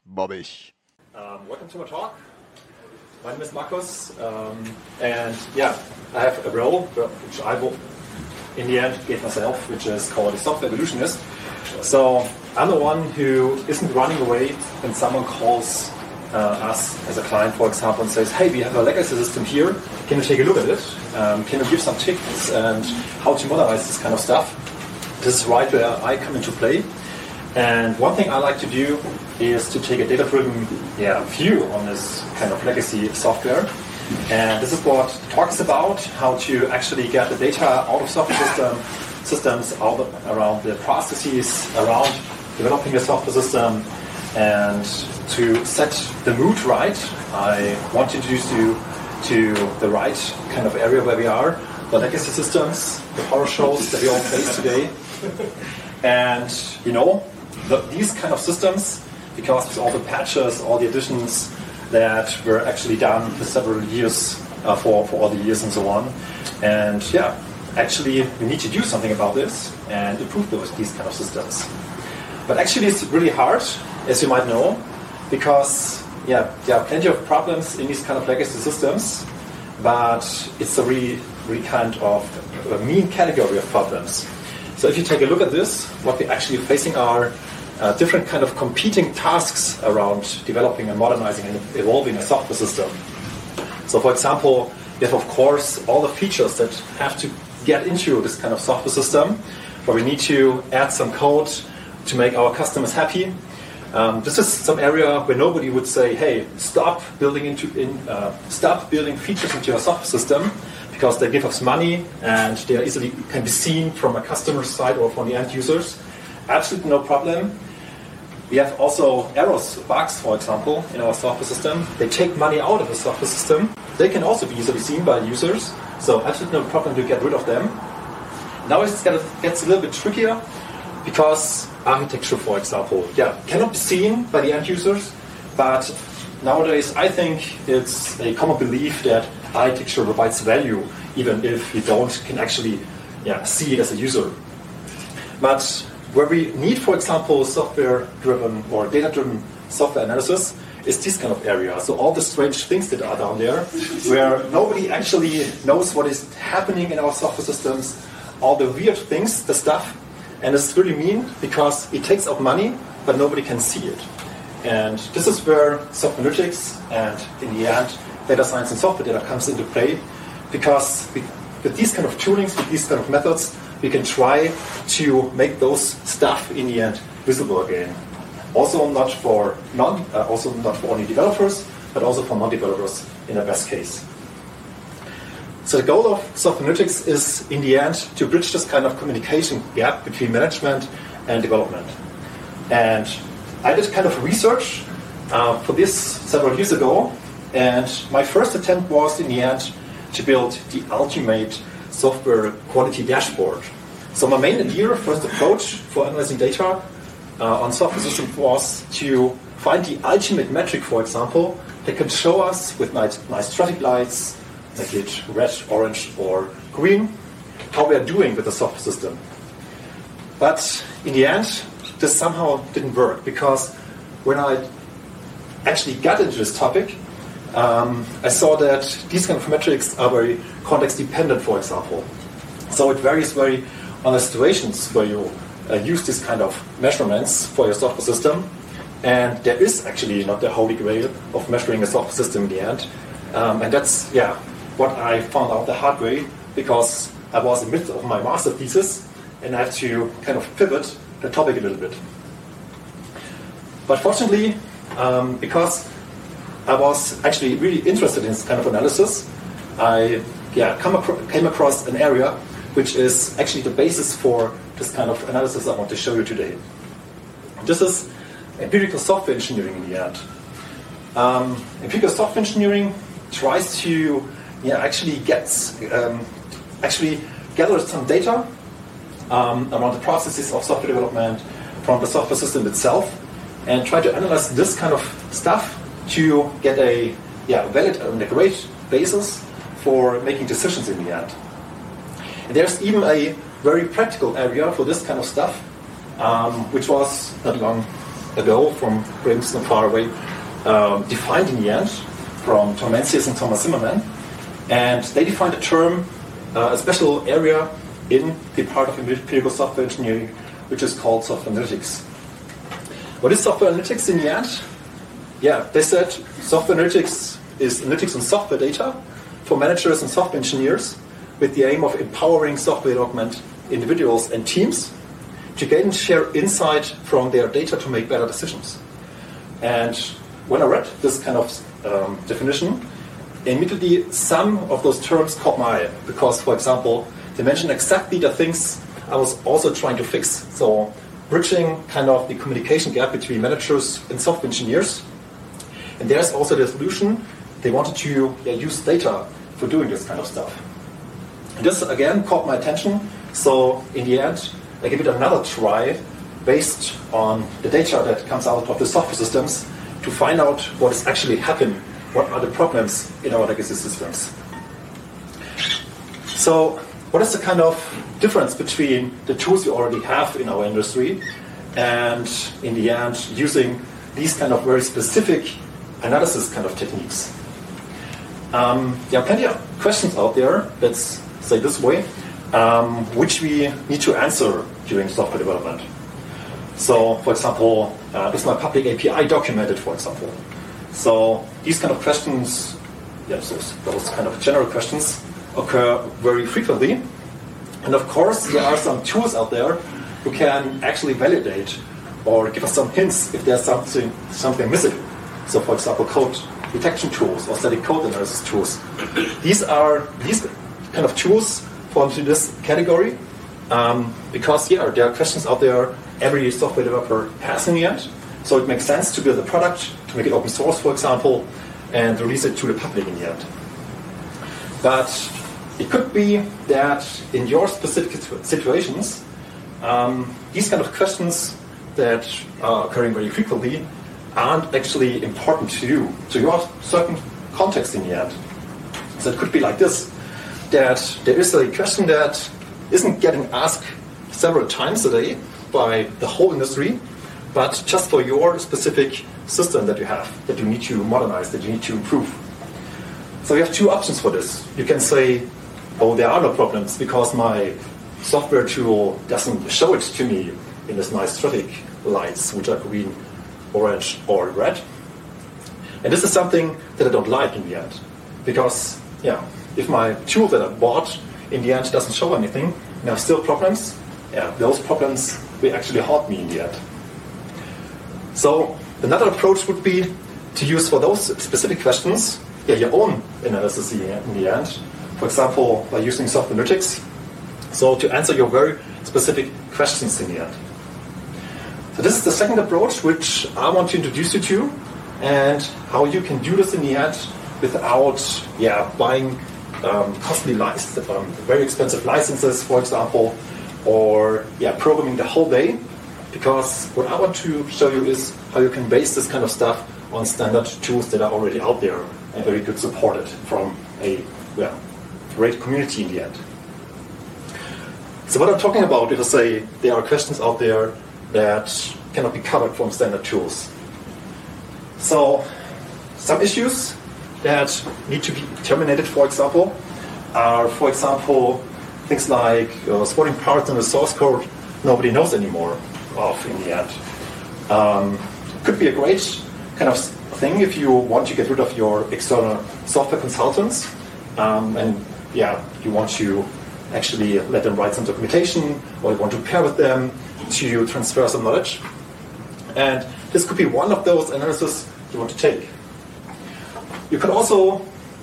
Bobbig. Welcome to my talk. My name is Markus, and yeah, I have a role which I will, in the end, gave myself, which is called a software evolutionist. So I'm the one who isn't running away when someone calls us as a client, for example, and says, hey, we have a legacy system here. Can you take a look at it? Can you give some tips and how to modernize this kind of stuff? This is right where I come into play. And one thing I like to do is to take a data-driven view on this kind of legacy software. And this is what the talk is about, how to actually get the data out of software systems, around the processes, around developing a software system, and to set the mood right. I want to introduce you to the right kind of area where we are, the legacy systems, the horror shows that we all face today. And, these kind of systems, because with all the patches, all the additions that were actually done for several years, for all the years and so on. And actually we need to do something about this and improve these kind of systems. But actually it's really hard, as you might know, because there are plenty of problems in these kind of legacy systems, but it's a really kind of a mean category of problems. So if you take a look at this, what we're actually facing are different kind of competing tasks around developing and modernizing and evolving a software system. So for example, we have of course all the features that have to get into this kind of software system, where we need to add some code to make our customers happy. This is some area where nobody would say, hey, stop building features into your software system, because they give us money and they easily can be seen from a customer side or from the end users. Absolutely no problem. We have also errors, bugs, for example, in our software system. They take money out of the software system. They can also be easily seen by users. So absolutely no problem to get rid of them. Now it gets a little bit trickier, because architecture, for example, cannot be seen by the end users. But nowadays, I think it's a common belief that architecture provides value, even if you can actually see it as a user. But where we need, for example, software-driven or data-driven software analysis is this kind of area. So all the strange things that are down there, where nobody actually knows what is happening in our software systems, all the weird things, the stuff, and it's really mean because it takes up money, but nobody can see it. And this is where software analytics and, in the end, data science and software data comes into play, because with these kind of tunings, with these kind of methods, we can try to make those stuff in the end visible again. Also not for only developers, but also for non-developers in the best case. So the goal of software analytics is, in the end, to bridge this kind of communication gap between management and development. And I did kind of research for this several years ago, and my first attempt was, in the end, to build the ultimate software quality dashboard. So my main idea, first approach for analyzing data on software systems was to find the ultimate metric, for example, that can show us with nice traffic lights, like it red, orange, or green, how we are doing with the software system. But in the end, this somehow didn't work, because when I actually got into this topic, I saw that these kind of metrics are very context dependent, for example. So it varies very on the situations where you use this kind of measurements for your software system. And there is actually not the holy grail of measuring a software system in the end. And that's what I found out the hard way, because I was in the midst of my master thesis and I had to kind of pivot the topic a little bit. But fortunately, because I was actually really interested in this kind of analysis, I came across an area which is actually the basis for this kind of analysis I want to show you today. This is empirical software engineering in the end. Empirical software engineering tries to actually gather some data around the processes of software development from the software system itself, and try to analyze this kind of stuff to get a valid and a great basis for making decisions in the end. And there's even a very practical area for this kind of stuff, which was not long ago from Brems, not far away, defined in the end from Tom Mencius and Thomas Zimmerman. And they defined a term, a special area in the part of empirical software engineering, which is called software analytics. What is software analytics in the end? Yeah, they said software analytics is analytics on software data for managers and software engineers with the aim of empowering software development individuals and teams to gain and share insight from their data to make better decisions. And when I read this kind of definition, immediately some of those terms caught my eye because, for example, they mention exactly the things I was also trying to fix. So bridging kind of the communication gap between managers and software engineers. And there's also the solution. They wanted to use data for doing this kind of stuff. And this again caught my attention. So in the end, I give it another try based on the data that comes out of the software systems to find out what is actually happening, what are the problems in our legacy systems. So what is the kind of difference between the tools we already have in our industry and in the end using these kind of very specific analysis kind of techniques? There are plenty of questions out there, let's say this way, which we need to answer during software development. So, for example, is my public API documented, for example? So these kind of questions, those kind of general questions occur very frequently. And of course, there are some tools out there who can actually validate or give us some hints if there's something missing. So, for example, code detection tools or static code analysis tools. These kind of tools fall into this category because, there are questions out there every software developer has in the end. So it makes sense to build a product, to make it open source, for example, and release it to the public in the end. But it could be that in your specific situations, these kind of questions that are occurring very frequently aren't actually important to you, to your certain context in the end. So it could be like this, that there is a question that isn't getting asked several times a day by the whole industry, but just for your specific system that you have, that you need to modernize, that you need to improve. So you have two options for this. You can say, oh, there are no problems because my software tool doesn't show it to me in this nice traffic lights, which are green, orange, or red. And this is something that I don't like in the end. Because, if my tool that I bought in the end doesn't show anything, and there are still problems, those problems will actually haunt me in the end. So another approach would be to use for those specific questions your own analysis in the end. For example, by using software analytics. So to answer your very specific questions in the end. So this is the second approach which I want to introduce you to, and how you can do this in the end without buying costly licenses, very expensive licenses, for example, or programming the whole day. Because what I want to show you is how you can base this kind of stuff on standard tools that are already out there and very good supported from a great community in the end. So what I'm talking about if I say there are questions out there that cannot be covered from standard tools. So some issues that need to be terminated, for example, are, for example, things like supporting parts in the source code nobody knows anymore of in the end. Could be a great kind of thing if you want to get rid of your external software consultants and you want to actually let them write some documentation, or you want to pair with them to transfer some knowledge. And this could be one of those analyses you want to take. You could also,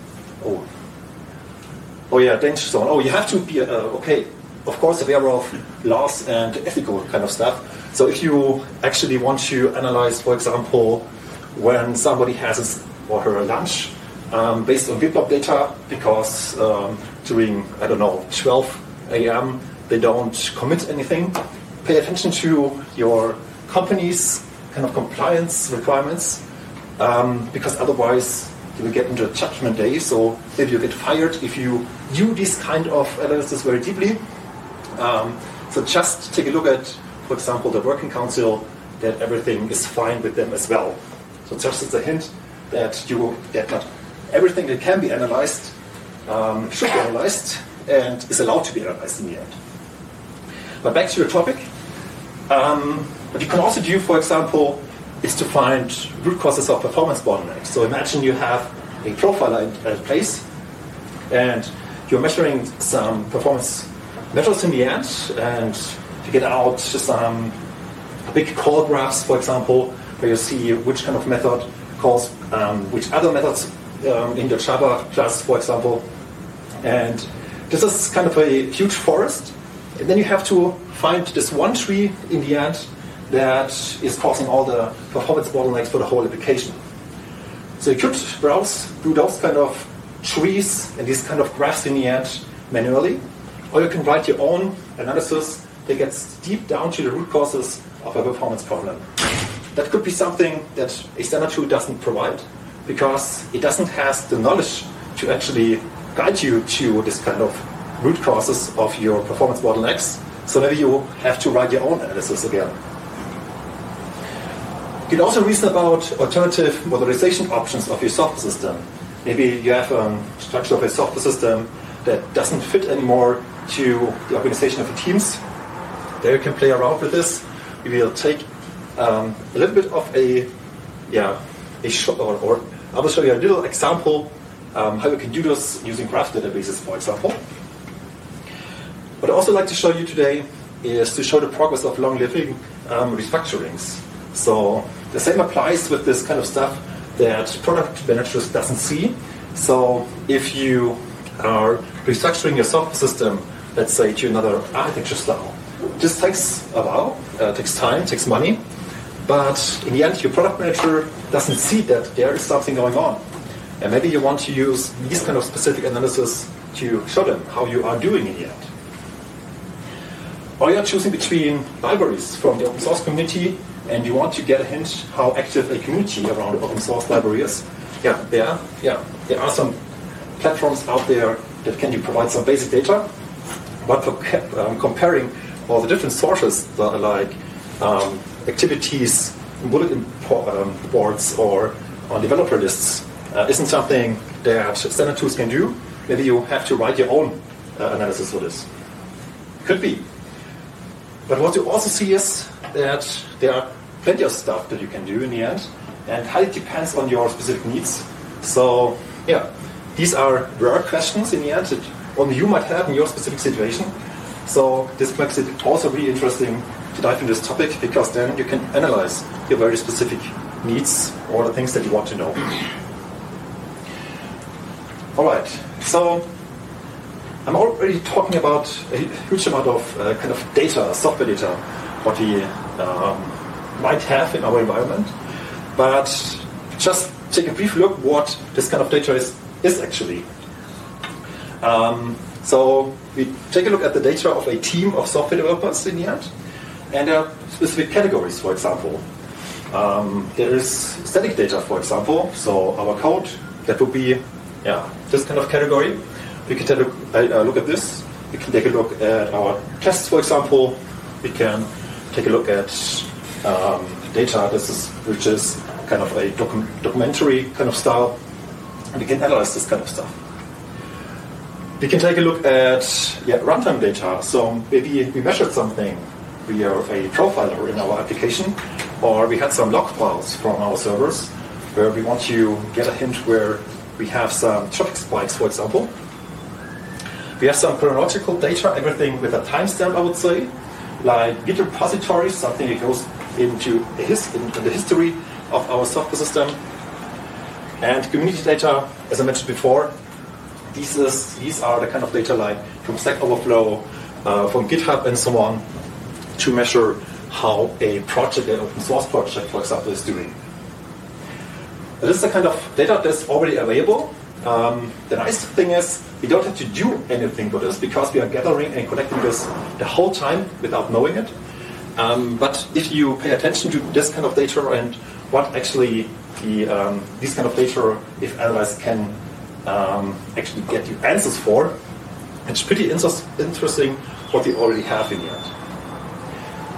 danger zone. You have to be, of course, aware of laws and ethical kind of stuff. So if you actually want to analyze, for example, when somebody has his or her lunch based on BitBlob data, because during, 12 a.m. they don't commit anything, pay attention to your company's kind of compliance requirements, because otherwise you will get into a judgment day. So if you get fired, if you do this kind of analysis very deeply. So just take a look at, for example, the Working Council that everything is fine with them as well. So just as a hint that not everything that can be analyzed should be analyzed and is allowed to be analyzed in the end. But back to your topic. What you can also do, for example, is to find root causes of performance bottlenecks. So imagine you have a profiler in place, and you're measuring some performance measures in the end, and you get out some big call graphs, for example, where you see which kind of method calls which other methods in the Java class, for example. And this is kind of a huge forest. And then you have to find this one tree in the end that is causing all the performance bottlenecks for the whole application. So you could browse through those kind of trees and these kind of graphs in the end manually, or you can write your own analysis that gets deep down to the root causes of a performance problem. That could be something that a standard tool doesn't provide, because it doesn't have the knowledge to actually guide you to this kind of root causes of your performance bottlenecks. So maybe you have to write your own analysis again. You can also reason about alternative modularization options of your software system. Maybe you have a structure of a software system that doesn't fit anymore to the organization of the teams. There you can play around with this. We will take a little bit of or I will show you a little example how you can do this using graph databases, for example. What I'd also like to show you today is to show the progress of long-living restructurings. So the same applies with this kind of stuff that product managers doesn't see. So if you are restructuring your software system, let's say to another architecture style, this takes a while, takes time, takes money, but in the end your product manager doesn't see that there is something going on. And maybe you want to use these kind of specific analysis to show them how you are doing in the end. Or you're choosing between libraries from the open source community and you want to get a hint how active a community around the open source library is. There are some platforms out there that can provide some basic data, but for comparing all the different sources like activities, bulletin boards, or on developer lists isn't something that standard tools can do. Maybe you have to write your own analysis for this. Could be. But what you also see is that there are plenty of stuff that you can do in the end, and how it depends on your specific needs. So, these are rare questions in the end that only you might have in your specific situation. So this makes it also really interesting to dive into this topic, because then you can analyze your very specific needs or the things that you want to know. All right, so I'm already talking about a huge amount of kind of data, software data, what we might have in our environment. But just take a brief look what this kind of data is actually. So we take a look at the data of a team of software developers in the end, and there are specific categories, for example. There is static data, for example, so our code, that would be this kind of category. We can take a look at this. We can take a look at our tests, for example. We can take a look at data which is kind of a documentary kind of style. And we can analyze this kind of stuff. We can take a look at runtime data. So maybe we measured something. We are a profiler in our application, or we had some log files from our servers where we want to get a hint where we have some traffic spikes, for example. We have some chronological data, everything with a timestamp, I would say, like Git repositories, something that goes into the history of our software system. And community data, as I mentioned before, these are the kind of data like from Stack Overflow, from GitHub and so on, to measure how a project, an open source project, for example, is doing. This is the kind of data that's already available. The nice thing is we don't have to do anything with this, because we are gathering and collecting this the whole time without knowing it. But if you pay attention to this kind of data and what actually these kind of data, if analyzed, can actually get you answers for, it's pretty interesting what we already have in the end.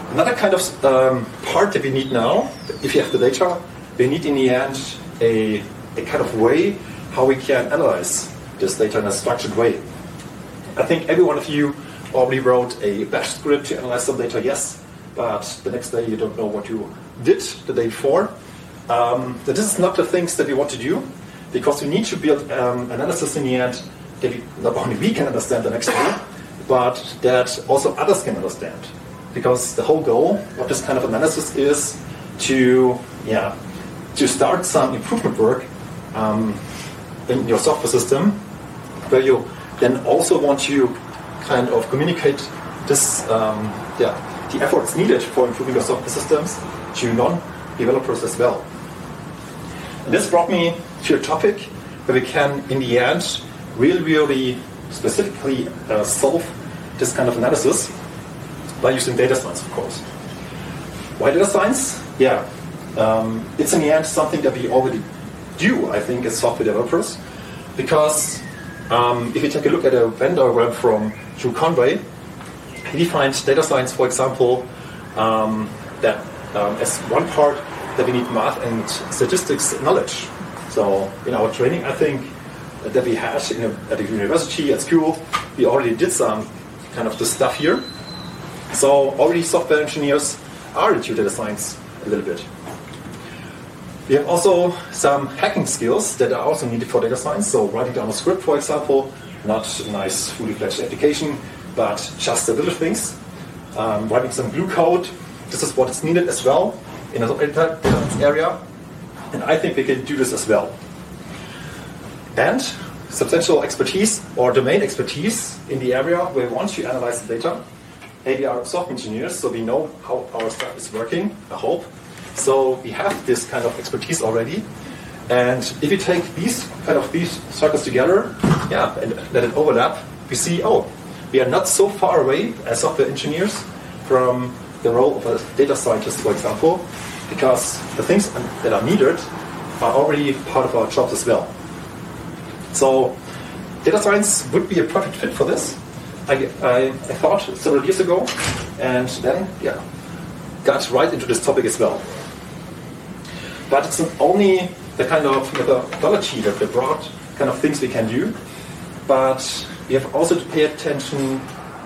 Another kind of part that we need now, if you have the data, we need in the end a kind of way how we can analyze this data in a structured way. I think every one of you already wrote a bash script to analyze some data, yes, but the next day you don't know what you did the day before. This is not the things that we want to do, because we need to build analysis in the end that not only we can understand the next day, but that also others can understand. Because the whole goal of this kind of analysis is to start some improvement work in your software system, where you then also want to kind of communicate this, the efforts needed for improving your software systems to non-developers as well. And this brought me to a topic where we can, in the end, really specifically solve this kind of analysis by using data science, of course. Why data science? It's in the end something that we already do, I think, as software developers, because if you take a look at a Venn diagram from Drew Conway, he defines data science, for example, that as one part that we need math and statistics knowledge. So in our training, I think, that we had at the university, at school, we already did some kind of the stuff here. So already software engineers are into data science a little bit. We have also some hacking skills that are also needed for data science. So writing down a script, for example, not a nice fully fledged application, but just the little things. Writing some glue code, this is what is needed as well in an area. And I think we can do this as well. And substantial expertise or domain expertise in the area where we want to analyze the data. We are software engineers, so we know how our stuff is working, I hope. So we have this kind of expertise already. And if you take these circles together, and let it overlap, we see, we are not so far away as software engineers from the role of a data scientist, for example, because the things that are needed are already part of our jobs as well. So data science would be a perfect fit for this. I thought several years ago, and then got right into this topic as well. But it's not only the kind of methodology that the broad kind of things we can do, but we have also to pay attention.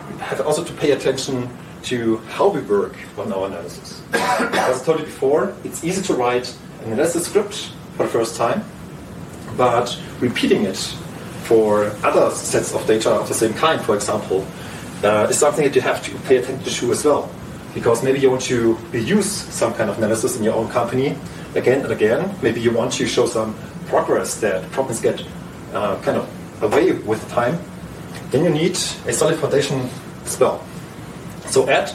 To how we work on our analysis. As I told you before, it's easy to write an analysis script for the first time, but repeating it for other sets of data of the same kind, for example, is something that you have to pay attention to as well. Because maybe you want to reuse some kind of analysis in your own company again and again. Maybe you want to show some progress that problems get kind of away with time. Then you need a solid foundation as well. So add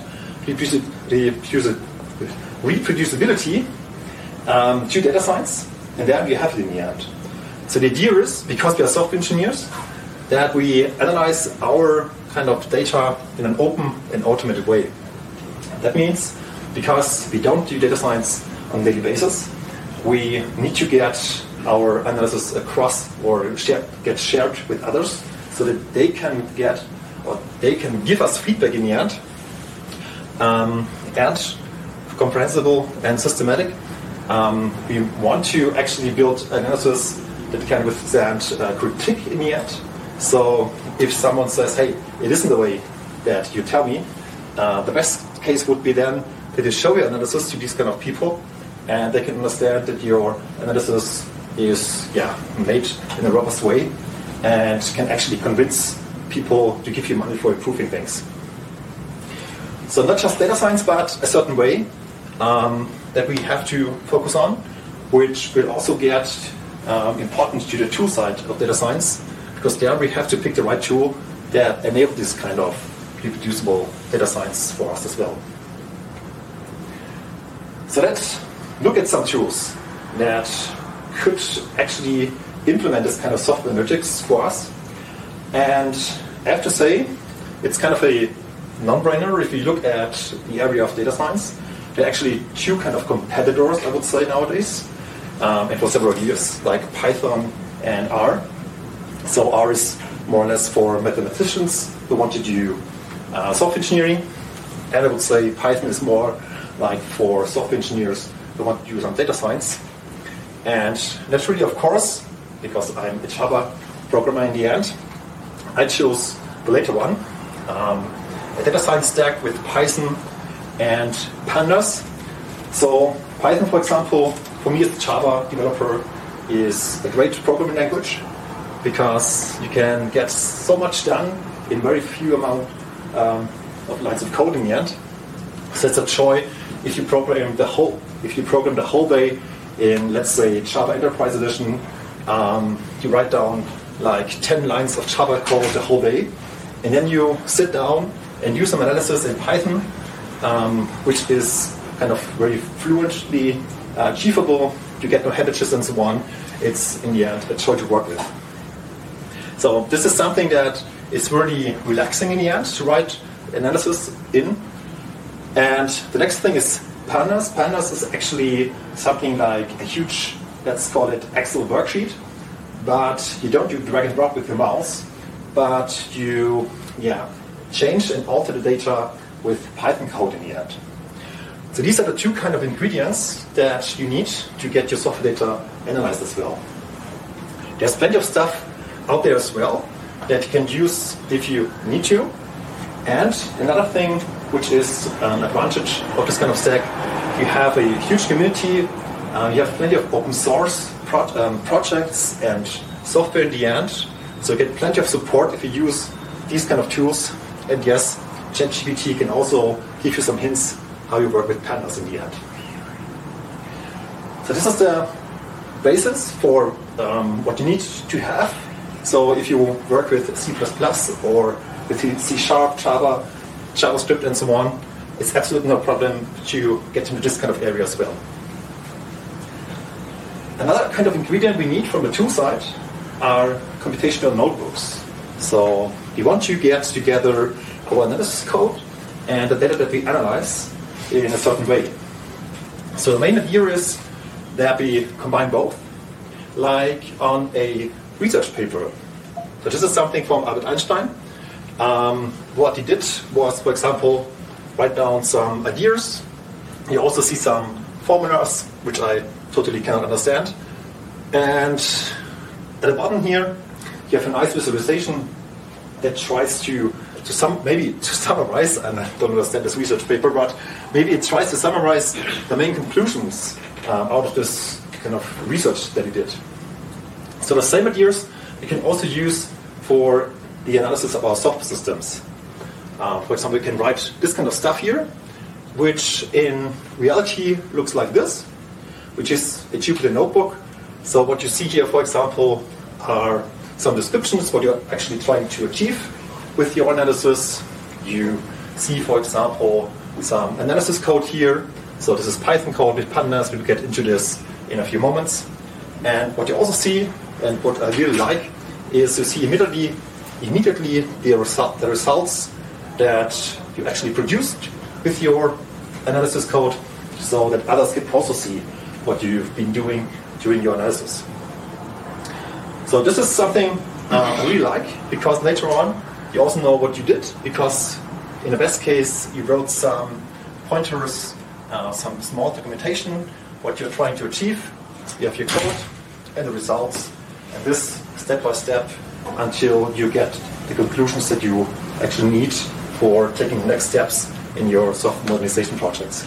reproducibility to data science, and then you have it in the end. So the idea is, because we are software engineers, that we analyze our kind of data in an open and automated way. That means, because we don't do data science on a daily basis, we need to get our analysis across or get shared with others, so that they can give us feedback in the end, and comprehensible and systematic. We want to actually build analysis that can withstand critique in the end. So if someone says, hey, it isn't the way that you tell me, the best case would be then that you show your analysis to these kind of people, and they can understand that your analysis is made in a robust way and can actually convince people to give you money for improving things. So not just data science, but a certain way that we have to focus on, which will also get important to the tool side of data science, because there we have to pick the right tool that enable this kind of reproducible data science for us as well. So let's look at some tools that could actually implement this kind of software analytics for us. And I have to say, it's kind of a non-brainer if you look at the area of data science. There are actually two kind of competitors, I would say, nowadays, and for several years, like Python and R. So R is more or less for mathematicians who want to do software engineering, And I would say Python is more like for software engineers who want to do some data science. And naturally, of course, because I'm a Java programmer in the end, I chose the later one, a data science stack with Python and Pandas. So Python, for example, for me as a Java developer, is a great programming language because you can get so much done in very few amount of lines of code in the end. So it's a joy if you program the whole way in, let's say, Java Enterprise Edition. You write down like 10 lines of Java code the whole way, and then you sit down and do some analysis in Python, which is kind of very fluently achievable. You get no headaches and so on. It's in the end a joy to work with. So this is something that is really relaxing in the end to write analysis in. And the next thing is Pandas. Pandas is actually something like a huge, let's call it Excel worksheet, but you don't do drag and drop with your mouse, but you change and alter the data with Python code in the end. So these are the two kind of ingredients that you need to get your software data analyzed as well. There's plenty of stuff out there as well that you can use if you need to. And another thing which is an advantage of this kind of stack, you have a huge community, you have plenty of open source projects and software in the end, so you get plenty of support if you use these kind of tools. And yes, ChatGPT can also give you some hints how you work with Pandas in the end. So this is the basis for what you need to have. So if you work with C++ or with C#, Java, JavaScript and so on, it's absolutely no problem to get into this kind of area as well. Another kind of ingredient we need from the tool side are computational notebooks. So we want to get together our analysis code and the data that we analyze in a certain way. So the main idea is that we combine both, like on a research paper. So this is something from Albert Einstein. What he did was, for example, write down some ideas. You also see some formulas, which I totally cannot understand. And at the bottom here, you have a nice visualization that tries to summarize, and I don't understand this research paper, but maybe it tries to summarize the main conclusions out of this kind of research that he did. So the same ideas we can also use for the analysis of our software systems. For example, we can write this kind of stuff here, which in reality looks like this, which is a Jupyter notebook. So what you see here, for example, are some descriptions, what you're actually trying to achieve with your analysis. You see, for example, some analysis code here. So this is Python code with Pandas. We'll get into this in a few moments. And what you also see, and what I really like, is you see immediately the results that you actually produced with your analysis code, so that others can also see what you've been doing during your analysis. So this is something I really like, because later on you also know what you did, because in the best case you wrote some pointers, some small documentation, what you're trying to achieve. You have your code and the results, and this step by step until you get the conclusions that you actually need for taking the next steps in your software modernization projects.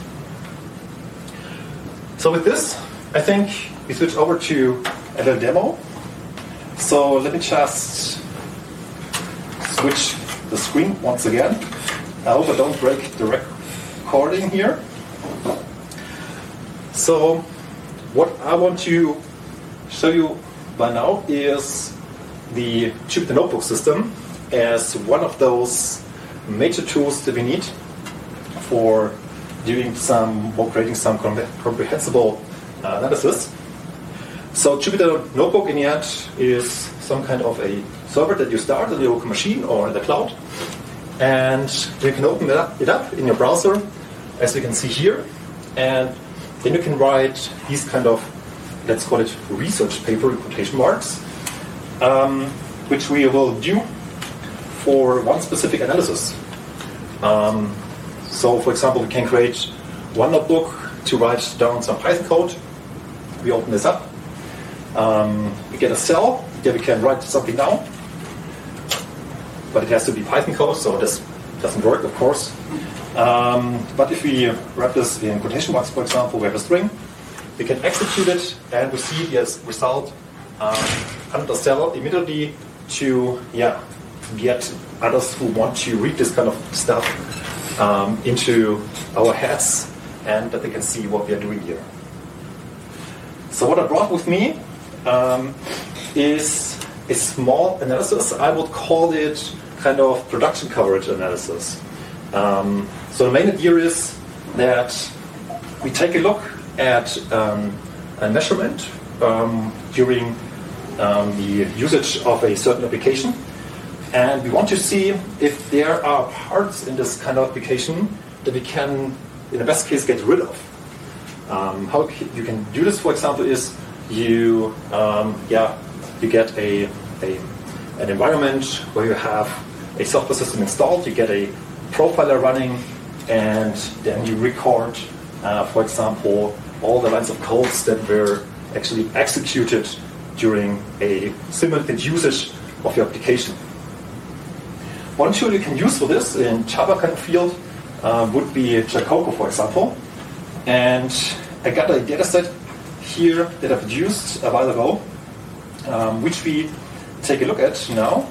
So with this, I think we switch over to a little demo. So let me just switch the screen once again. I hope I don't break the recording here. So what I want to show you by now is the Jupyter Notebook system as one of those major tools that we need for doing creating some comprehensible analysis. So Jupyter Notebook in the end is some kind of a server that you start on your local machine or in the cloud, and you can open it up in your browser, as you can see here, and then you can write these kind of, let's call it research paper in quotation marks, which we will do for one specific analysis. So, for example, we can create one notebook to write down some Python code. We open this up. We get a cell. Here we can write something down. But it has to be Python code, so this doesn't work, of course. But if we wrap this in quotation marks, for example, we have a string. We can execute it, and we see the result under the cell immediately to get others who want to read this kind of stuff into our heads, and that they can see what we are doing here. So what I brought with me is a small analysis. I would call it kind of production coverage analysis. So the main idea is that we take a look at a measurement during the usage of a certain application, and we want to see if there are parts in this kind of application that we can, in the best case, get rid of. How you can do this, for example, is you get an environment where you have a software system installed, you get a profiler running, and then you record, for example, all the lines of codes that were actually executed during a simultaneous usage of your application. One tool you can use for this in Java kind of field would be Jacoco, for example. And I got a data set here that I produced a while ago, which we take a look at now.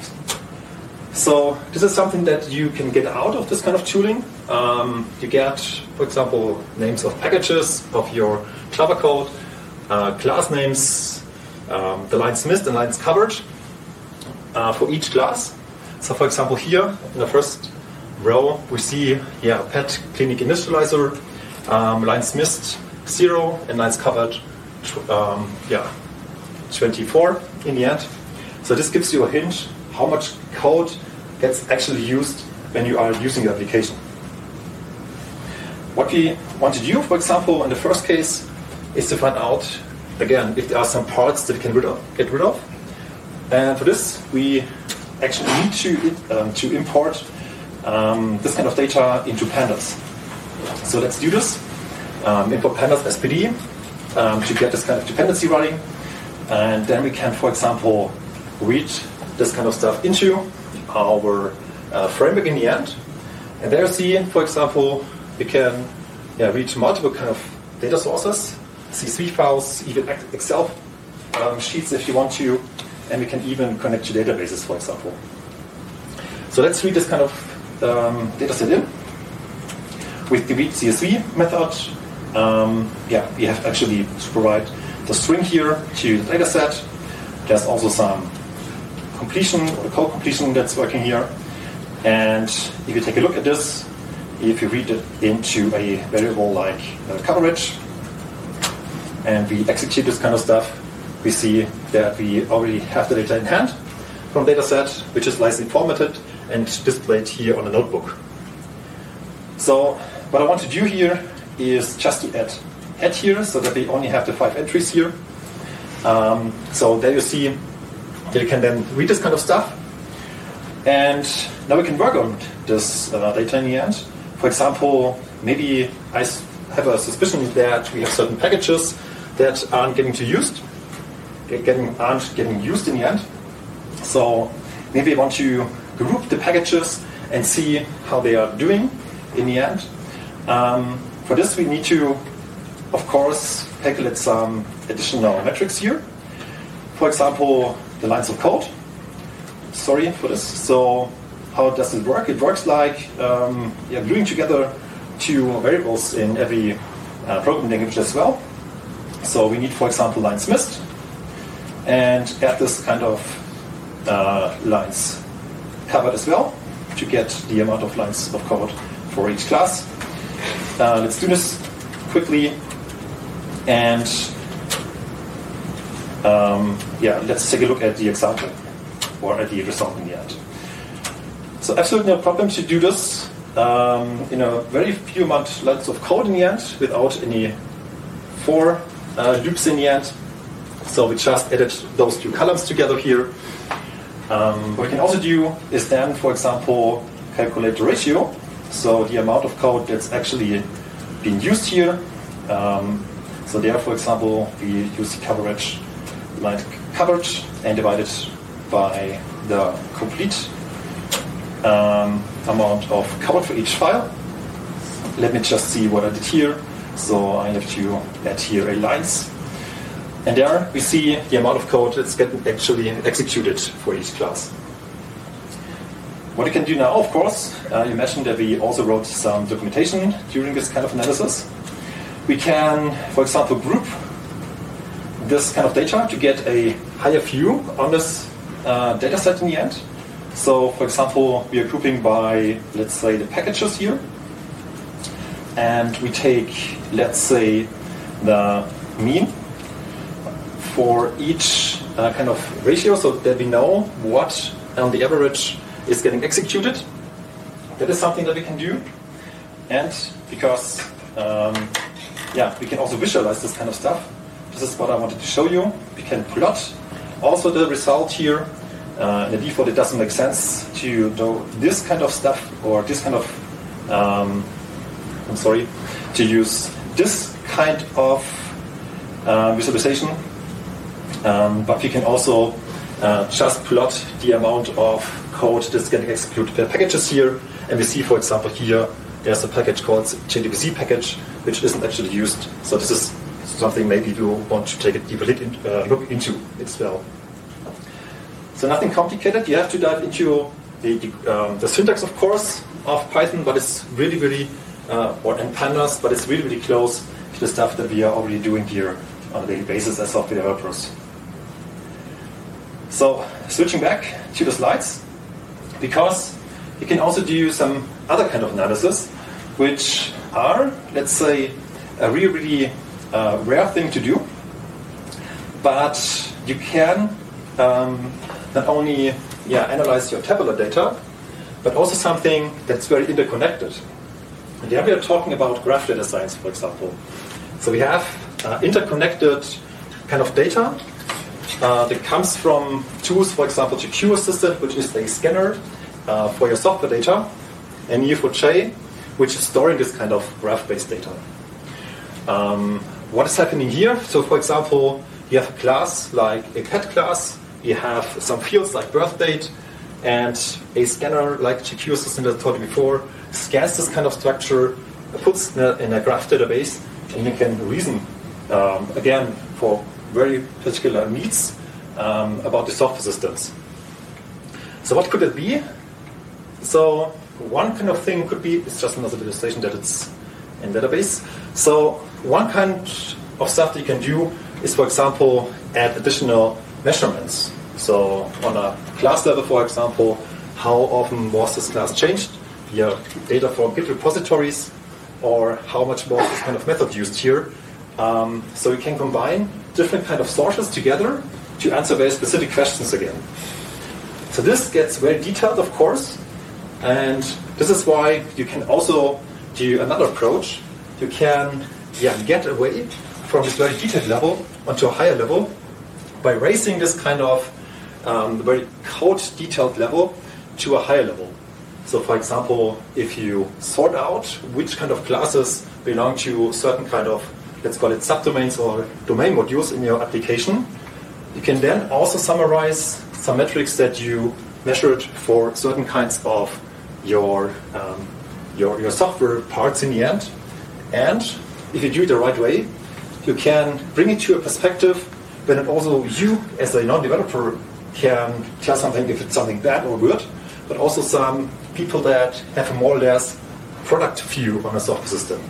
So this is something that you can get out of this kind of tooling. You get, for example, names of packages of your Java code, class names, the lines missed and lines covered for each class. So for example here, in the first row, we see pet clinic initializer, lines missed 0 and lines covered 24 in the end. So this gives you a hint how much code gets actually used when you are using the application. What we want to do, for example, in the first case, is to find out, again, if there are some parts that we can get rid of. And for this, we actually need to import this kind of data into pandas. So let's do this. Import pandas SPD to get this kind of dependency running. And then we can, for example, read this kind of stuff into our framework in the end. And there you see, for example, we can read multiple kind of data sources, CSV files, even Excel sheets if you want to, and we can even connect to databases, for example. So let's read this kind of data set in. With the read CSV method, we have actually to provide the string here to the data set. There's also some completion, or the code completion that's working here. And if you take a look at this, if you read it into a variable like coverage, and we execute this kind of stuff, we see that we already have the data in hand from data set, which is nicely formatted and displayed here on the notebook. So what I want to do here is just to add here so that we only have the 5 entries here. So there you see that you can then read this kind of stuff. And now we can work on this data in the end. For example, maybe I have a suspicion that we have certain packages that aren't getting used in the end. So maybe I want to group the packages and see how they are doing in the end. For this, we need to, of course, calculate some additional metrics here. For example, the lines of code. Sorry for this. So how does it work? It works like gluing together two variables in every programming language as well. So we need, for example, lines missed, and add this kind of lines covered as well to get the amount of lines of code for each class. Let's do this quickly, and let's take a look at the example or at the result in the end. So absolutely no problem to do this in a very few lines of code in the end without any for loops in the end. So we just added those two columns together here. What we can also do is then, for example, calculate the ratio so the amount of code that's actually being used here. So there, for example, we use the coverage line coverage and divide it by the complete amount of code for each file. Let me just see what I did here. So I have to add here a lines. And there we see the amount of code that's getting actually executed for each class. What you can do now, of course, you mentioned that we also wrote some documentation during this kind of analysis. We can, for example, group this kind of data to get a higher view on this data set in the end. So, for example, we are grouping by, let's say, the packages here. And we take, let's say, the mean for each kind of ratio so that we know what on the average is getting executed. That is something that we can do. And because we can also visualize this kind of stuff. This is what I wanted to show you. We can plot also the result here. In the default, it doesn't make sense to do this kind of stuff or this kind of, to use this kind of visualization. But we can also just plot the amount of code that's getting executed per packages here. And we see, for example, here, there's a package called JDBC package, which isn't actually used. So this is something maybe you want to take a deeper look into as well. So nothing complicated. You have to dive into the syntax, of course, of Python, but it's really, and pandas, but it's really close to the stuff that we are already doing here on a daily basis as software developers. So switching back to the slides, because you can also do some other kind of analysis, which are, let's say, a really rare thing to do, but you can not only analyze your tabular data, but also something that's very interconnected. And there we are talking about graph data science, for example. So we have interconnected kind of data that comes from tools, for example, GQ Assistant, which is a scanner for your software data, and Neo4j, which is storing this kind of graph-based data. What is happening here? So, for example, you have a class like a pet class, you have some fields like birth date, and a scanner like GQ Assistant, as I told you before, scans this kind of structure, puts it in a graph database, and you can reason, again, for very particular needs about the software systems. So what could it be? So one kind of thing could be, it's just another illustration that it's in database. So one kind of stuff that you can do is, for example, add additional measurements. So on a class level, for example, how often was this class changed via data from Git repositories, or how much was this kind of method used here. So you can combine different kind of sources together to answer very specific questions again. So this gets very detailed, of course, and this is why you can also do another approach. You can get away from this very detailed level onto a higher level by raising this kind of very code detailed level to a higher level. So for example, if you sort out which kind of classes belong to certain kind of, let's call it subdomains or domain modules in your application, you can then also summarize some metrics that you measured for certain kinds of your software parts in the end. And if you do it the right way, you can bring it to a perspective when also you, as a non-developer, can tell something if it's something bad or good, but also some people that have a more or less product view on a software system.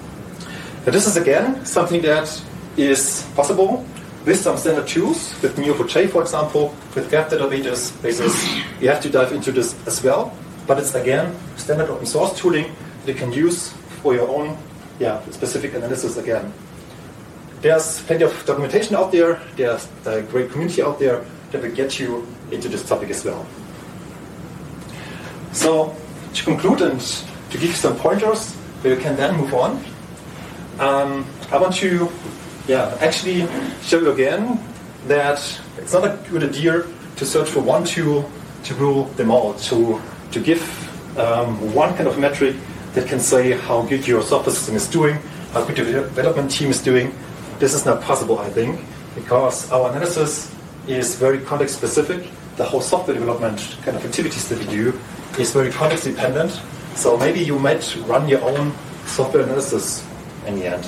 Now this is again something that is possible with some standard tools, with Neo4j, for example, with graph databases. You have to dive into this as well, but it's again standard open source tooling that you can use for your own specific analysis again. There's plenty of documentation out there, there's a great community out there that will get you into this topic as well. So to conclude and to give you some pointers where you can then move on, I want to actually show you again that it's not a good idea to search for one tool to rule them all, to give one kind of metric that can say how good your software system is doing, how good your development team is doing. This is not possible, I think, because our analysis is very context specific. The whole software development kind of activities that we do is very context dependent. So maybe you might run your own software analysis in the end.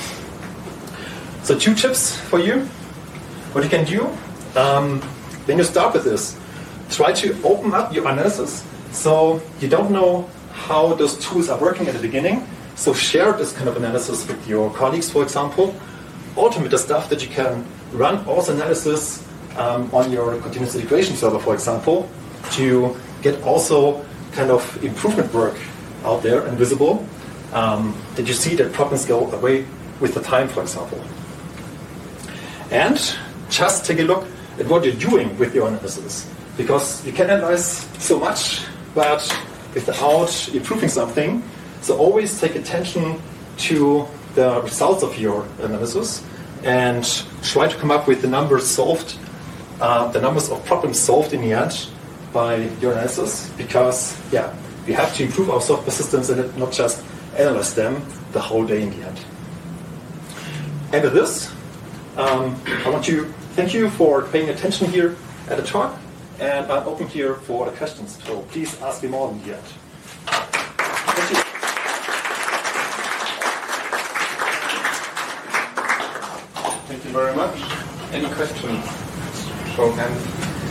So 2 tips for you. What you can do when you start with this, try to open up your analysis. So you don't know how those tools are working at the beginning. So share this kind of analysis with your colleagues, for example. Automate the stuff that you can run also analysis on your continuous integration server, for example, to get also kind of improvement work out there and visible. That you see that problems go away with the time, for example. And just take a look at what you're doing with your analysis. Because you can analyze so much, but without improving something. So always take attention to the results of your analysis and try to come up with the numbers solved, the numbers of problems solved in the end by your analysis. Because, we have to improve our software systems and not just analyze them the whole day in the end. And with this, I want to thank you for paying attention here at the talk, and I'm open here for the questions. So please ask me more in the end. Thank you. Thank you very much. Any questions? Show of hands.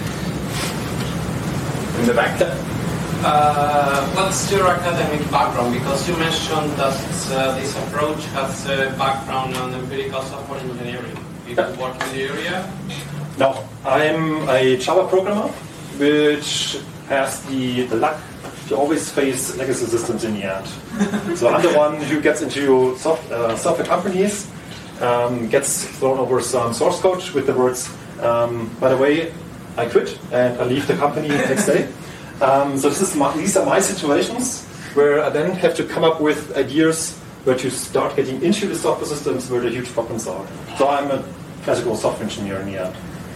In the back. What's your academic background? Because you mentioned that this approach has a background on empirical software engineering. You work in the area? No, I'm a Java programmer, which has the luck to always face legacy systems in the end. So I'm the one who gets into software companies, gets thrown over some source code with the words, by the way, I quit and I leave the company the next day. So these are my situations where I then have to come up with ideas where to start getting into the software systems where the huge problems are. So I'm a classical software engineer in the end.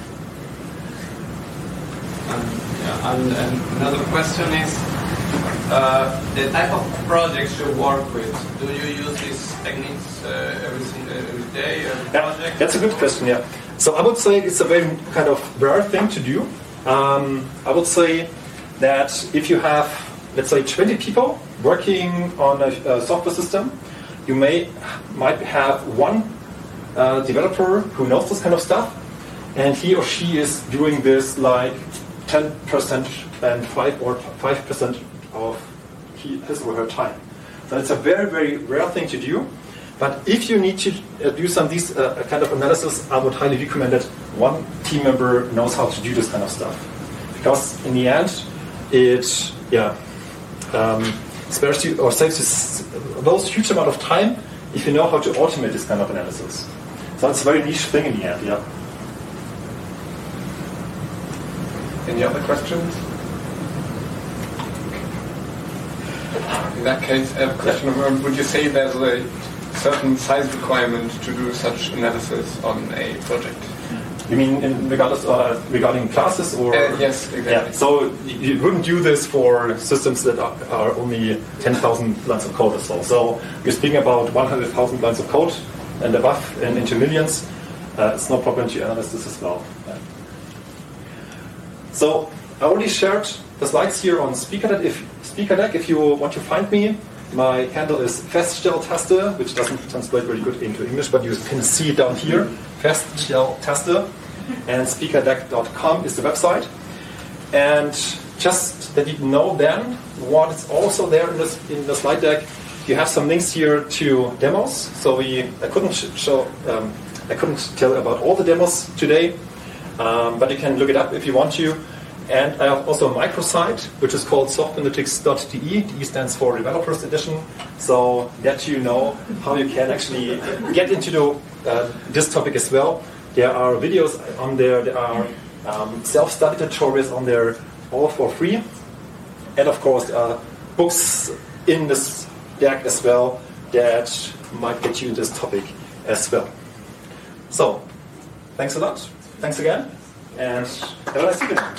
And another question is, the type of projects you work with, do you use these techniques every day, every project? That's a good question, yeah. So I would say it's a very kind of rare thing to do. I would say that if you have, let's say, 20 people working on a software system, you might have one developer who knows this kind of stuff, and he or she is doing this like 10% and 5% of his or her time. So it's a very, very rare thing to do. But if you need to do some of these kind of analysis, I would highly recommend that one team member knows how to do this kind of stuff. Because in the end, it spares you or saves you those huge amount of time if you know how to automate this kind of analysis. So it's a very niche thing in the end, yeah. Any other questions? In that case, I have a question of would you say there's a certain size requirement to do such analysis on a project? You mean regarding classes or? Yes, exactly. Yeah. So you wouldn't do this for systems that are only 10,000 lines of code or so. So you're speaking about 100,000 lines of code and above and into millions. It's no problem to analyze this as well. Yeah. So I already shared the slides here on SpeakerDeck. If you want to find me, my handle is Feststelltaste, which doesn't translate very good into English, but you can see it down here. Feststelltaste, and speakerdeck.com is the website. And just that you know then what is also there in the slide deck, you have some links here to demos. So I couldn't tell about all the demos today, but you can look it up if you want to. And I have also a microsite, which is called softanalytics.de. DE stands for Developers Edition. So that you know how you can actually get into this topic as well. There are videos on there. There are self-study tutorials on there, all for free. And of course, there are books in this deck as well that might get you this topic as well. So, thanks a lot. Thanks again. And have a nice evening.